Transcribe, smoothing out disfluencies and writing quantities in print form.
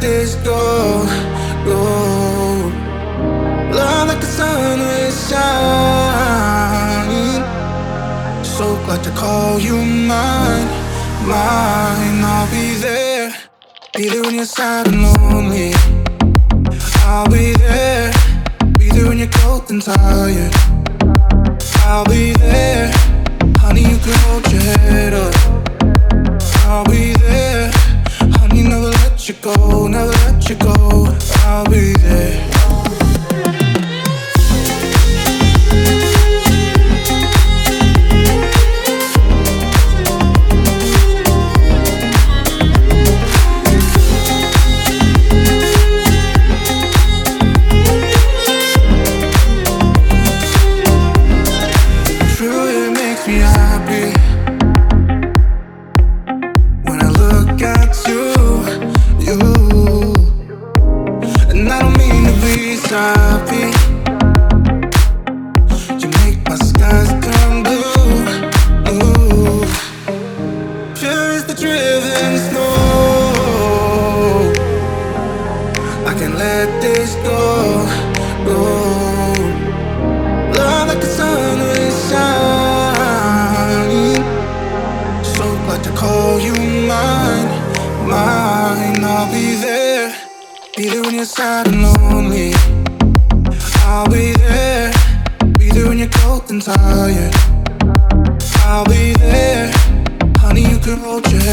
this go. Love like the sun will shine. So glad to call you mine. I'll be there when you're sad and lonely. I'll be there when you're cold and tired. I'll be there, honey, you can hold your head up. I'll be there, honey, never let you go, never let you go. I'll be there. Happy. You make my skies turn blue. Pure as the driven snow. I can't let this go. Love like the sun will shine. So glad to call you mine. I'll be there when you're sad and lonely. I'll be there when you're cold and tired. I'll be there, honey, you can hold your